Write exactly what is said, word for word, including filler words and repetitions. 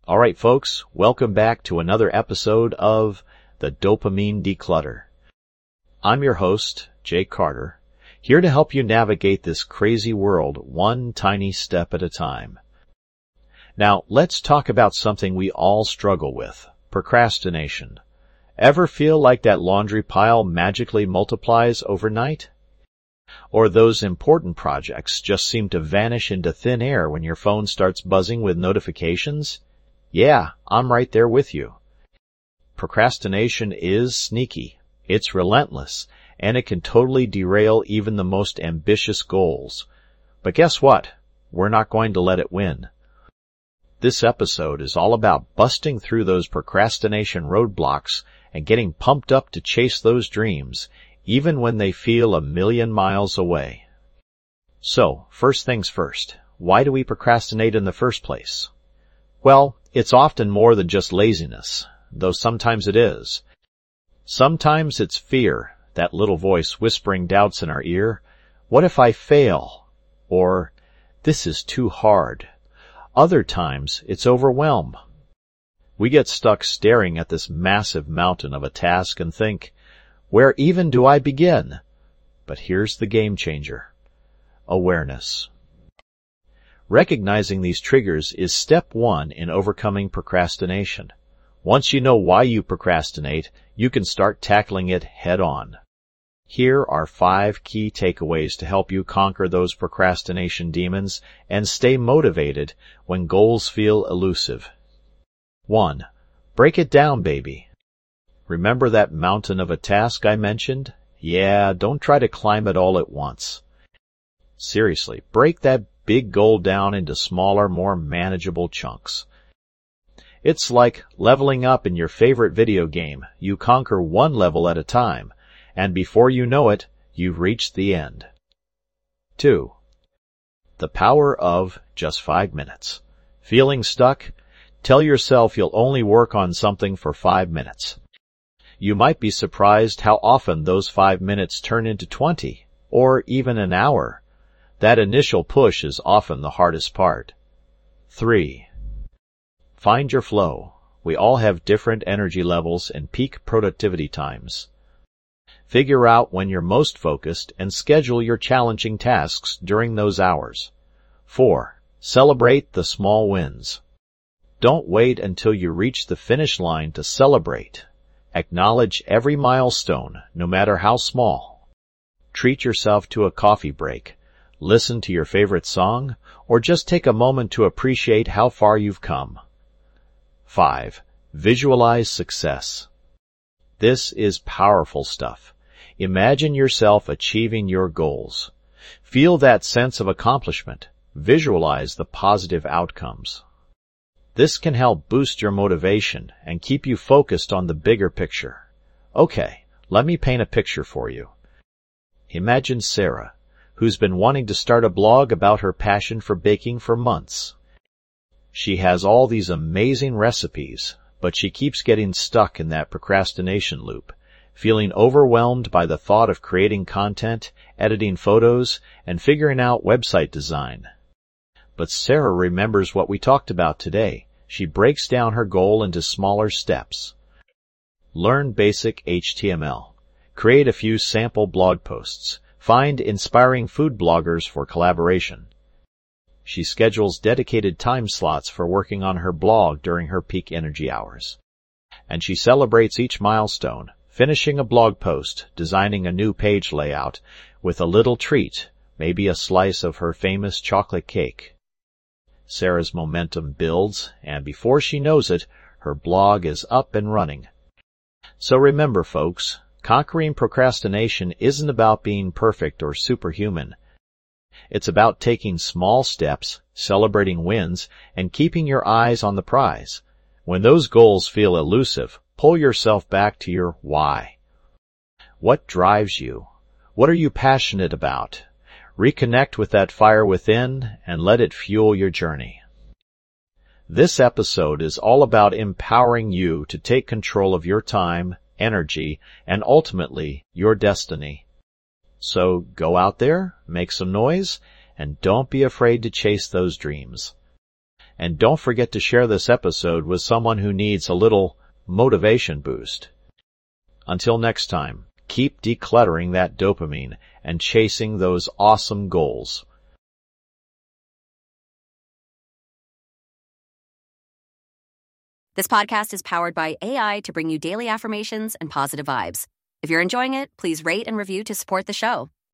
All right, folks, welcome back to another episode of the Dopamine Declutter. I'm your host, Jake Carter, here to help you navigate this crazy world one tiny step at a time. Now, let's talk about something we all struggle with, procrastination. Ever feel like that laundry pile magically multiplies overnight? Or those important projects just seem to vanish into thin air when your phone starts buzzing with notifications? Yeah, I'm right there with you. Procrastination is sneaky, it's relentless, and it can totally derail even the most ambitious goals. But guess what? We're not going to let it win. This episode is all about busting through those procrastination roadblocks and getting pumped up to chase those dreams, even when they feel a million miles away. So, first things first, why do we procrastinate in the first place? Well, it's often more than just laziness, though sometimes it is. Sometimes it's fear, that little voice whispering doubts in our ear. What if I fail? Or, this is too hard. Other times, it's overwhelm. We get stuck staring at this massive mountain of a task and think, where even do I begin? But here's the game changer. Awareness. Recognizing these triggers is step one in overcoming procrastination. Once you know why you procrastinate, you can start tackling it head on. Here are five key takeaways to help you conquer those procrastination demons and stay motivated when goals feel elusive. One. Break it down, baby. Remember that mountain of a task I mentioned? Yeah, don't try to climb it all at once. Seriously, break that big goal down into smaller, more manageable chunks. It's like leveling up in your favorite video game. You conquer one level at a time, and before you know it, you've reached the end. Two. The power of just five minutes. Feeling stuck? Tell yourself you'll only work on something for five minutes. You might be surprised how often those five minutes turn into twenty, or even an hour. That initial push is often the hardest part. Three. Find your flow. We all have different energy levels and peak productivity times. Figure out when you're most focused and schedule your challenging tasks during those hours. Four. Celebrate the small wins. Don't wait until you reach the finish line to celebrate. Acknowledge every milestone, no matter how small. Treat yourself to a coffee break. Listen to your favorite song, or just take a moment to appreciate how far you've come. Five. Visualize success. This is powerful stuff. Imagine yourself achieving your goals. Feel that sense of accomplishment. Visualize the positive outcomes. This can help boost your motivation and keep you focused on the bigger picture. Okay, let me paint a picture for you. Imagine Sarah, who's been wanting to start a blog about her passion for baking for months. She has all these amazing recipes, but she keeps getting stuck in that procrastination loop, feeling overwhelmed by the thought of creating content, editing photos, and figuring out website design. But Sarah remembers what we talked about today. She breaks down her goal into smaller steps. Learn basic H T M L. Create a few sample blog posts. Find inspiring food bloggers for collaboration. She schedules dedicated time slots for working on her blog during her peak energy hours. And she celebrates each milestone, finishing a blog post, designing a new page layout, with a little treat, maybe a slice of her famous chocolate cake. Sarah's momentum builds, and before she knows it, her blog is up and running. So remember, folks, conquering procrastination isn't about being perfect or superhuman. It's about taking small steps, celebrating wins, and keeping your eyes on the prize. When those goals feel elusive, pull yourself back to your why. What drives you? What are you passionate about? Reconnect with that fire within and let it fuel your journey. This episode is all about empowering you to take control of your time, energy, and ultimately your destiny. So go out there, make some noise, and don't be afraid to chase those dreams. And don't forget to share this episode with someone who needs a little motivation boost. Until next time, keep decluttering that dopamine and chasing those awesome goals. This podcast is powered by A I to bring you daily affirmations and positive vibes. If you're enjoying it, please rate and review to support the show.